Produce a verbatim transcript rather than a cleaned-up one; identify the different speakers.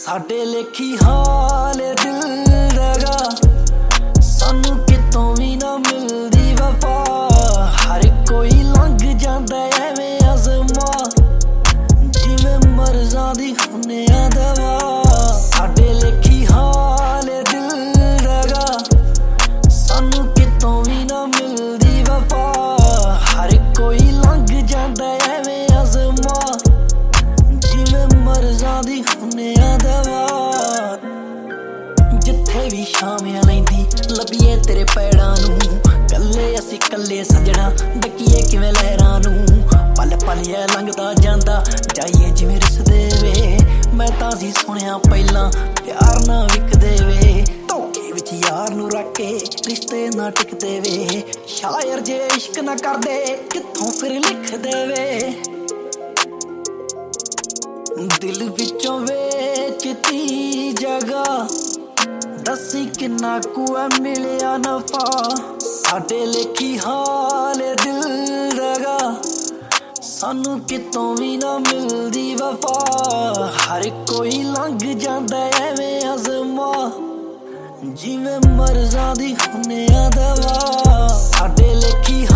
Speaker 1: साडे लेखी हाल दिल दगा सानू कितों भी ना मिलदी वफा। हर कोई लंघ जांदा एवें अज़मा जिवें मर्ज़ां दी हुन्ने आ दवा। साडे लेखी हाल दिल दगा सानू कितों भी ना मिलदी वफा। हर कोई लंघ जांदा एवें अज़मा जिवें मर्ज़ां दी हुन्ने आ दवा। जिथे भी शामियां लैंदी लभीए तेरे पैड़ां नूं कल्ले असीं कल्ले सजना डकीए किवें लहरां नूं। पल पल ऐ लंघदा जांदा जाइए जिवें रिसदे वे। मैं तां सी सुणिया पहिलां प्यार ना विकदे वे। धोखे विच यार नूं रख के रिश्ते ना टिकदे वे। शायर जे इश्क ना करदे कित्थों फिर लिखदे वे। दिल विचों वेचती जगह दसी किन्ना कु मिलिया नफा। साडे लेखी हाल दिल दगा सानू कितों भी ना मिलदी वफा। हर कोई लंघ जांदा एवें अज़मा जिवें मर्ज़ां दी हुन्ने आ दवा। साडे लेखी